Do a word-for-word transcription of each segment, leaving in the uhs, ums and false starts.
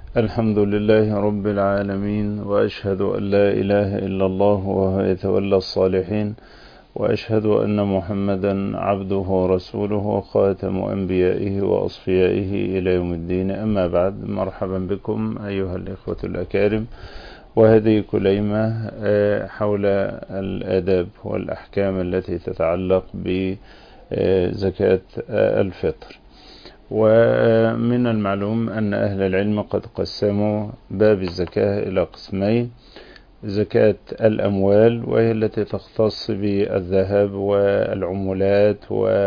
الحمد لله رب العالمين، وأشهد أن لا إله إلا الله وهو يتولى الصالحين، وأشهد أن محمدا عبده ورسوله وخاتم أنبيائه وأصفيائه إلى يوم الدين. أما بعد، مرحبا بكم أيها الإخوة الأكارم، وهذه كليمة حول الآداب والأحكام التي تتعلق بزكاة الفطر. ومن المعلوم أن أهل العلم قد قسموا باب الزكاة إلى قسمين: زكاة الأموال، وهي التي تختص بالذهب والعملات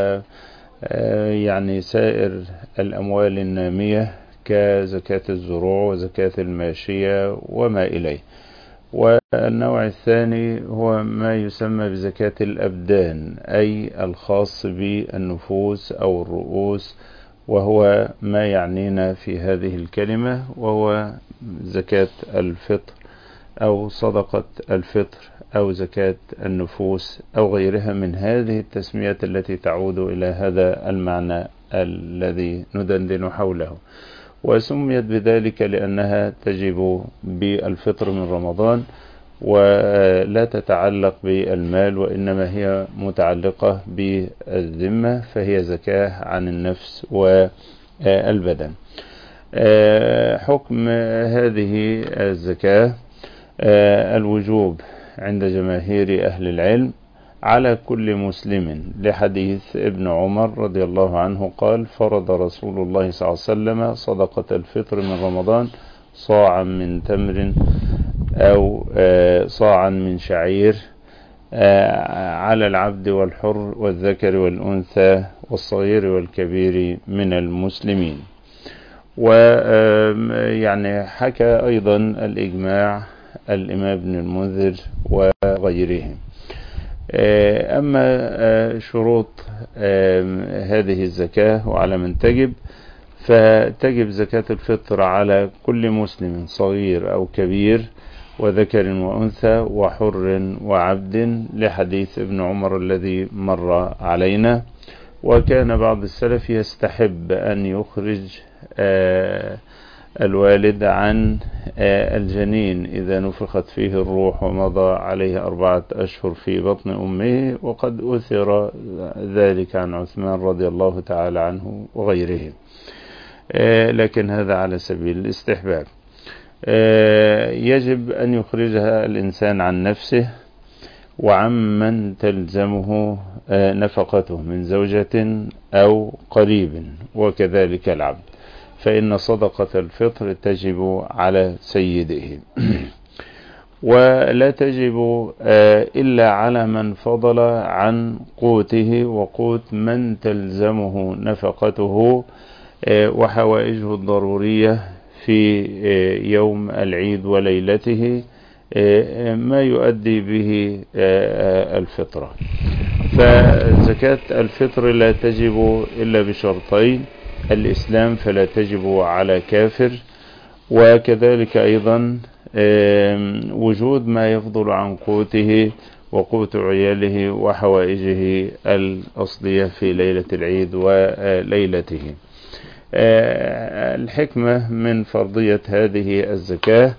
ويعني سائر الأموال النامية كزكاة الزروع وزكاة الماشية وما إليه. والنوع الثاني هو ما يسمى بزكاة الأبدان، أي الخاص بالنفوس أو الرؤوس، وهو ما يعنينا في هذه الكلمة، وهو زكاة الفطر أو صدقة الفطر أو زكاة النفوس أو غيرها من هذه التسميات التي تعود إلى هذا المعنى الذي ندندن حوله. وسميت بذلك لأنها تجب بالفطر من رمضان، ولا تتعلق بالمال، وإنما هي متعلقة بالذمة، فهي زكاة عن النفس والبدن. حكم هذه الزكاة الوجوب عند جماهير أهل العلم على كل مسلم، لحديث ابن عمر رضي الله عنه قال: فرض رسول الله صلى الله عليه وسلم صدقة الفطر من رمضان صاعا من تمر أو صاعا من شعير على العبد والحر والذكر والأنثى والصغير والكبير من المسلمين. ويعني حكى أيضا الإجماع الإمام ابن المنذر وغيرهم. أما شروط هذه الزكاة وعلى من تجب، فتجب زكاة الفطر على كل مسلم صغير أو كبير وذكر وأنثى وحر وعبد، لحديث ابن عمر الذي مر علينا. وكان بعض السلف يستحب أن يخرج الوالد عن الجنين إذا نفخت فيه الروح ومضى عليه أربعة أشهر في بطن أمه، وقد أثر ذلك عن عثمان رضي الله تعالى عنه وغيره، لكن هذا على سبيل الاستحباب. يجب أن يخرجها الإنسان عن نفسه وعمن تلزمه نفقته من زوجة أو قريب، وكذلك العبد، فإن صدقة الفطر تجب على سيده ولا تجب إلا على من فضل عن قوته وقوت من تلزمه نفقته وحوائجه الضرورية في يوم العيد وليلته، ما يؤدي به الفطرة. فزكاة الفطر لا تجب إلا بشرطين: الإسلام فلا تجب على كافر، وكذلك أيضا وجود ما يفضل عن قوته وقوت عياله وحوائجه الأصلية في ليلة العيد وليلته. الحكمة من فرضية هذه الزكاة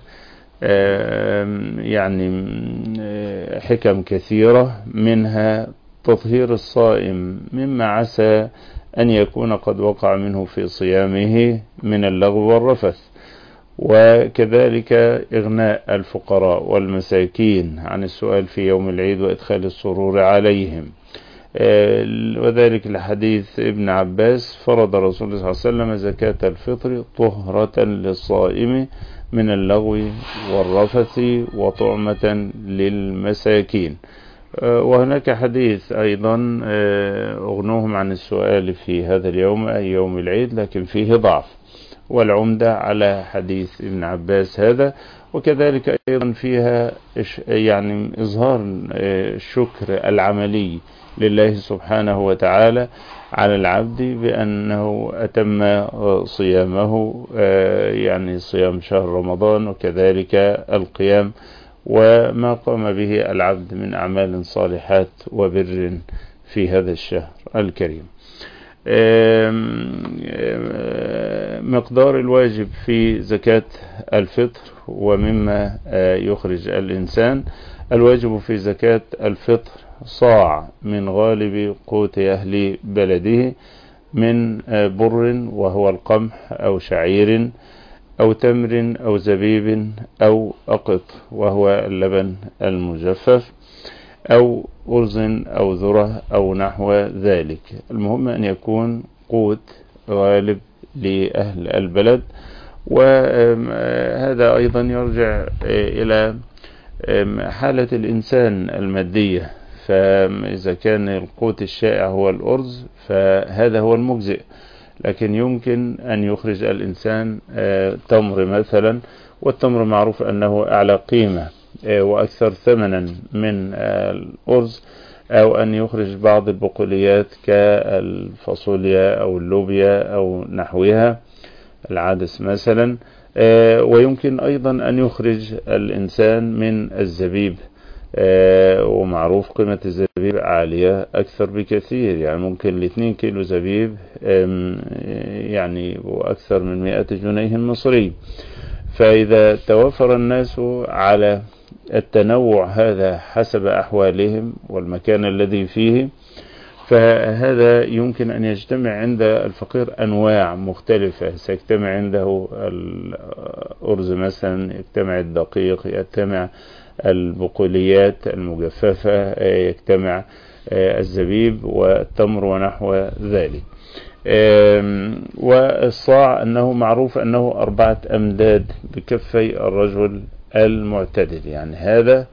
يعني حكم كثيرة، منها تطهير الصائم مما عسى أن يكون قد وقع منه في صيامه من اللغو والرفث، وكذلك إغناء الفقراء والمساكين عن السؤال في يوم العيد وإدخال السرور عليهم، وذلك لحديث ابن عباس: فرض رسول الله صلى الله عليه وسلم زكاة الفطر طهرة للصائم من اللغو والرفث وطعمة للمساكين. وهناك حديث أيضا: أغنوهم عن السؤال في هذا اليوم أي يوم العيد، لكن فيه ضعف، والعمدة على حديث ابن عباس هذا. وكذلك أيضا فيها يعني إظهار الشكر العملي لله سبحانه وتعالى على العبد بأنه أتم صيامه، يعني صيام شهر رمضان، وكذلك القيام وما قام به العبد من أعمال صالحات وبر في هذا الشهر الكريم. مقدار الواجب في زكاة الفطر ومما يخرج الإنسان. الواجب في زكاة الفطر صاع من غالب قوت أهل بلده من بر وهو القمح أو شعير أو تمر أو زبيب أو أقط وهو اللبن المجفف أو أرز أو ذرة أو نحو ذلك. المهم أن يكون قوت غالب لأهل البلد. وهذا أيضا يرجع إلى حالة الإنسان المادية، فإذا كان القوت الشائع هو الأرز فهذا هو المجزئ، لكن يمكن أن يخرج الإنسان تمر مثلا، والتمر معروف أنه أعلى قيمة وأكثر ثمنا من الأرز، أو أن يخرج بعض البقوليات كالفاصوليا أو اللوبيا أو نحوها، العدس مثلا. ويمكن أيضا أن يخرج الإنسان من الزبيب، ومعروف قيمة الزبيب عالية أكثر بكثير، يعني ممكن لاثنين كيلو زبيب يعني وأكثر من مئة جنيه مصري. فإذا توفر الناس على التنوع هذا حسب أحوالهم والمكان الذي فيه، فهذا يمكن أن يجتمع عند الفقير أنواع مختلفة. سيجتمع عنده الأرز مثلا، يجتمع الدقيق، يجتمع البقوليات المجففة، يجتمع الزبيب والتمر ونحو ذلك. والصاع أنه معروف أنه أربعة أمداد بكفي الرجل المعتدل، يعني هذا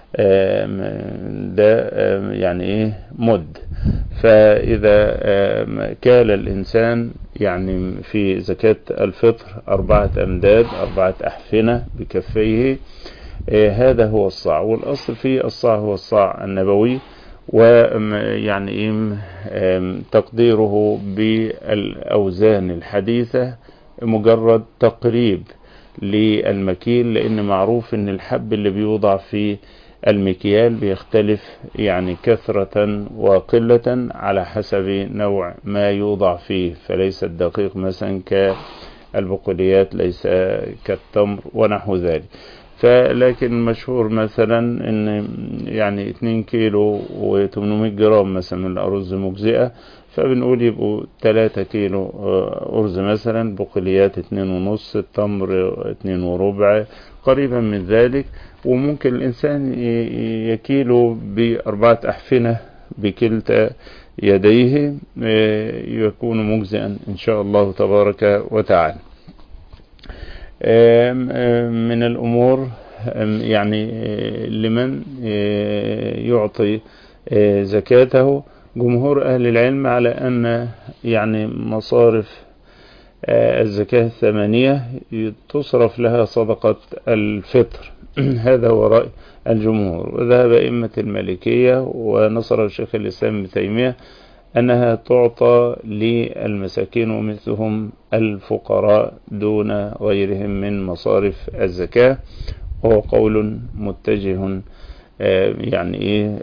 ده يعني ايه مد. فإذا كال الإنسان يعني في زكاة الفطر أربعة أمداد، أربعة أحفنة بكفيه، هذا هو الصاع. والأصل في الصاع هو الصاع النبوي، ويعني إيه تقديره بالأوزان الحديثة مجرد تقريب للمكيل، لأن معروف أن الحب اللي بيوضع في المكيال بيختلف يعني كثرة وقلة على حسب نوع ما يوضع فيه، فليس الدقيق مثلا كالبقوليات، ليس كالتمر ونحو ذلك. فلكن مشهور مثلا ان يعني اتنين كيلو وثمانمائة جرام مثلا من الأرز مجزئة، فبنقول يبقوا ثلاثة كيلو أرز مثلا، بقوليات اتنين ونص، التمر اتنين وربع، قريبا من ذلك. وممكن الإنسان يكيله بأربعة أحفنة بكلتا يديه، يكون مجزئا إن شاء الله تبارك وتعالى. من الأمور يعني لمن يعطي زكاته، جمهور أهل العلم على أن يعني مصارف الزكاة الثمانية تصرف لها صدقة الفطر. هذا هو رأي الجمهور، وذهب أئمة المالكية ونصر الشيخ الإسلام ابن تيمية أنها تعطى للمساكين ومثلهم الفقراء دون غيرهم من مصارف الزكاة، وهو قول متجه يعني إيه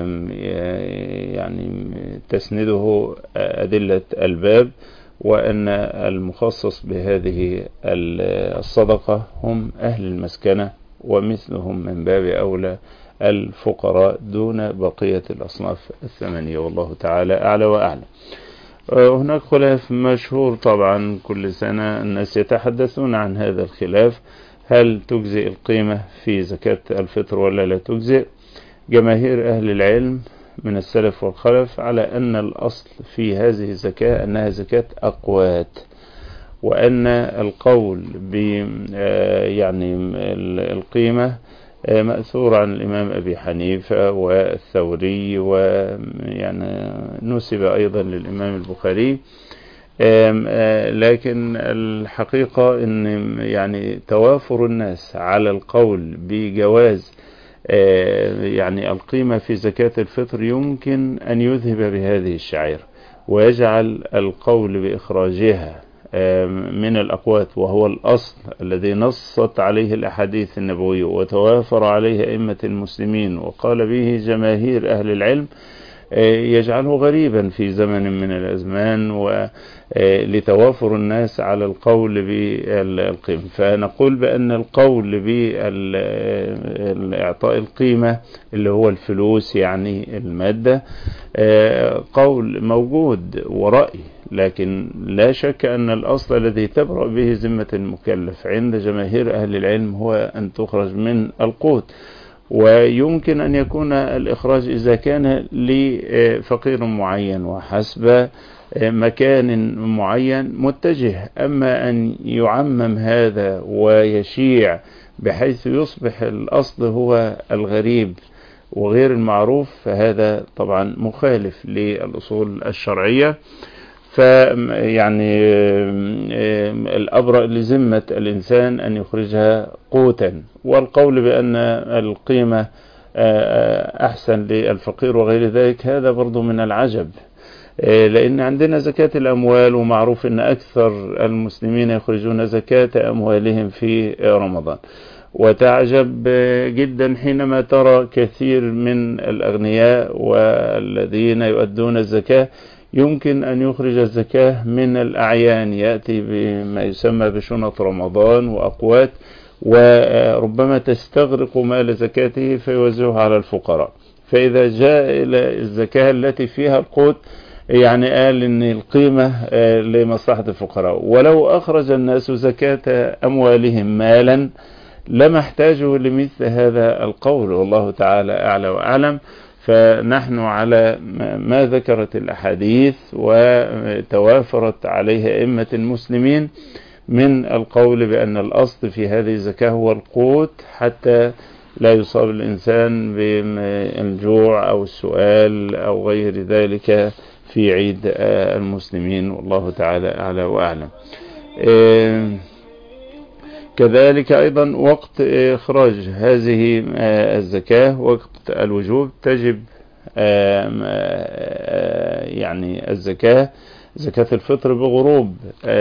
يعني تسنده أدلة الباب، وأن المخصص بهذه الصدقة هم أهل المسكنة ومثلهم من باب أولى الفقراء دون بقية الأصناف الثمانية، والله تعالى أعلى وأعلم. هناك خلاف مشهور طبعا، كل سنة الناس يتحدثون عن هذا الخلاف، هل تجزئ القيمة في زكاة الفطر ولا لا تجزئ؟ جماهير أهل العلم من السلف والخلف على أن الأصل في هذه الزكاة أنها زكاة أقوات، وأن القول ب يعني القيمة مأثور عن الإمام أبي حنيفة والثوري، ويعني نسب أيضا للإمام البخاري. لكن الحقيقة أن يعني توافر الناس على القول بجواز يعني القيمة في زكاة الفطر يمكن أن يذهب بهذه الشعير ويجعل القول بإخراجها من الأقوات، وهو الأصل الذي نصت عليه الأحاديث النبوية وتوافر عليه أئمة المسلمين وقال به جماهير أهل العلم، يجعله غريبا في زمن من الأزمان ولتوافر الناس على القول بالقيمة. فنقول بأن القول بالإعطاء القيمة اللي هو الفلوس يعني المادة قول موجود ورأي، لكن لا شك أن الأصل الذي تبرأ به ذمة المكلف عند جماهير أهل العلم هو أن تخرج من القوت. ويمكن أن يكون الإخراج إذا كان لفقير معين وحسب مكان معين متجه، أما أن يعمم هذا ويشيع بحيث يصبح الأصل هو الغريب وغير المعروف، فهذا طبعا مخالف للأصول الشرعية. فيعني الأبرأ لذمة الإنسان أن يخرجها قوتا، والقول بأن القيمة أحسن للفقير وغير ذلك هذا برضو من العجب، لأن عندنا زكاة الأموال، ومعروف أن أكثر المسلمين يخرجون زكاة أموالهم في رمضان. وتعجب جدا حينما ترى كثير من الأغنياء والذين يؤدون الزكاة يمكن أن يخرج الزكاة من الأعيان، يأتي بما يسمى بشنط رمضان وأقوات، وربما تستغرق مال زكاته فيوزعها على الفقراء. فإذا جاء إلى الزكاة التي فيها القوت يعني قال إن القيمة لمصلحة الفقراء، ولو أخرج الناس زكاة أموالهم مالا لما احتاجوا لمثل هذا القول، والله تعالى أعلى وأعلم. فنحن على ما ذكرت الأحاديث وتوافرت عليه أئمة المسلمين من القول بأن الأصل في هذه الزكاة هو القوت، حتى لا يصاب الإنسان بالجوع أو السؤال أو غير ذلك في عيد المسلمين، والله تعالى أعلى وأعلم. كذلك أيضا وقت إخراج هذه الزكاة وقت الوجوب تجب يعني الزكاة زكاة الفطر بغروب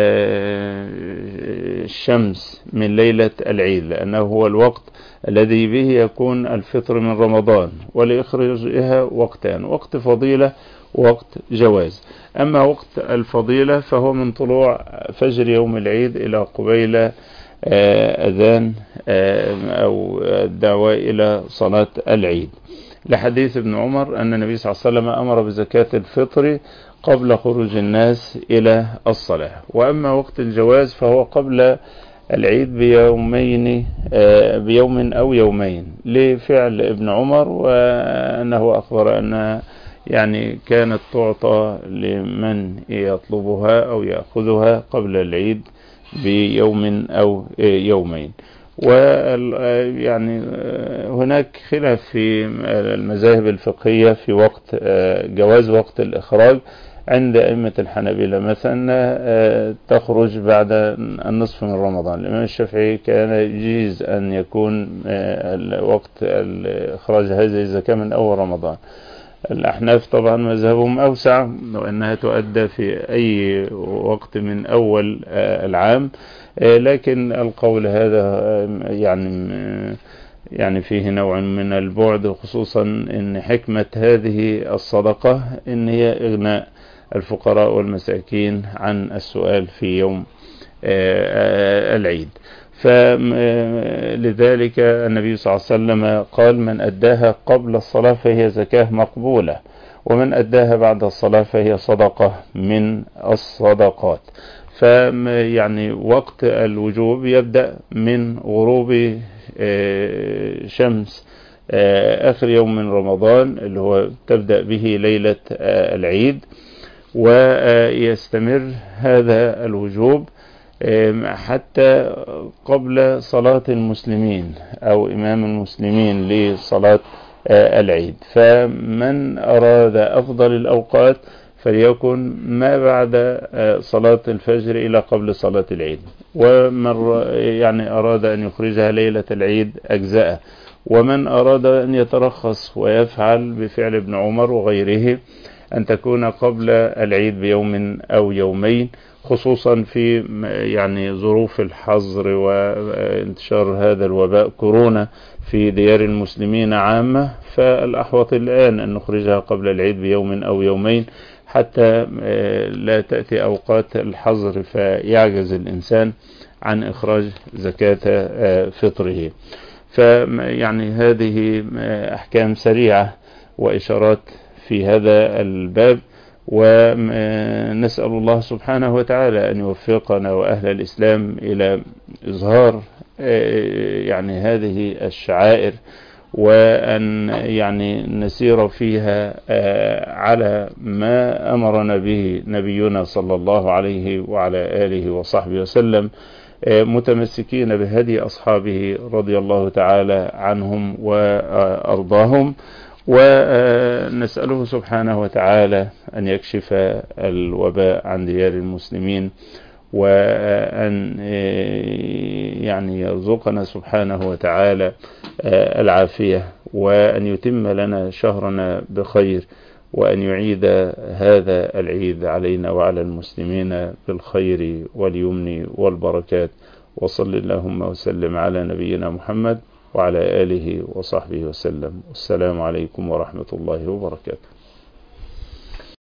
الشمس من ليلة العيد، لأنه هو الوقت الذي به يكون الفطر من رمضان، ولإخراجها وقتان: وقت فضيلة ووقت جواز. أما وقت الفضيلة فهو من طلوع فجر يوم العيد إلى قبيل أذان أو الدعوة إلى صلاة العيد، لحديث ابن عمر أن النبي صلى الله عليه وسلم أمر بزكاة الفطر قبل خروج الناس إلى الصلاة. وأما وقت الجواز فهو قبل العيد بيومين بيوم أو يومين، لفعل ابن عمر، وأنه أخبر أن يعني كانت تعطى لمن يطلبها أو يأخذها قبل العيد بيوم أو يومين. ويعني هناك خلاف في المذاهب الفقهية في وقت جواز وقت الإخراج. عند أئمة الحنابلة مثلا تخرج بعد النصف من رمضان. الإمام الشافعي كان يجيز أن يكون وقت إخراج هذه الزكاة من أول رمضان. الأحناف طبعا مذهبهم أوسع، وأنها تؤدى في أي وقت من أول العام، لكن القول هذا يعني يعني فيه نوع من البعد، خصوصا أن حكمة هذه الصدقة إن هي إغناء الفقراء والمساكين عن السؤال في يوم العيد. فلذلك النبي صلى الله عليه وسلم قال: من أداها قبل الصلاة فهي زكاة مقبولة، ومن أداها بعد الصلاة فهي صدقة من الصدقات. فيعني وقت الوجوب يبدأ من غروب شمس آخر يوم من رمضان اللي هو تبدأ به ليلة العيد، ويستمر هذا الوجوب حتى قبل صلاة المسلمين أو إمام المسلمين لصلاة العيد. فمن أراد أفضل الأوقات فليكن ما بعد صلاة الفجر إلى قبل صلاة العيد، ومن يعني أراد أن يخرجها ليلة العيد أجزاء، ومن أراد أن يترخص ويفعل بفعل ابن عمر وغيره أن تكون قبل العيد بيوم أو يومين، خصوصا في يعني ظروف الحظر وانتشار هذا الوباء كورونا في ديار المسلمين عامة. فالأحوط الآن أن نخرجها قبل العيد بيوم أو يومين حتى لا تأتي أوقات الحظر فيعجز الإنسان عن إخراج زكاة فطره. فيعني هذه أحكام سريعة وإشارات في هذا الباب، ونسأل الله سبحانه وتعالى أن يوفقنا وأهل الإسلام إلى إظهار يعني هذه الشعائر، وأن يعني نسير فيها على ما أمرنا به نبينا صلى الله عليه وعلى آله وصحبه وسلم، متمسكين بهدي أصحابه رضي الله تعالى عنهم وأرضاهم. ونسأله سبحانه وتعالى أن يكشف الوباء عن ديار المسلمين، وأن يعني يرزقنا سبحانه وتعالى العافية، وأن يتم لنا شهرنا بخير، وأن يعيد هذا العيد علينا وعلى المسلمين بالخير واليمن والبركات. وصل اللهم وسلم على نبينا محمد وعلى آله وصحبه وسلم. السلام عليكم ورحمة الله وبركاته.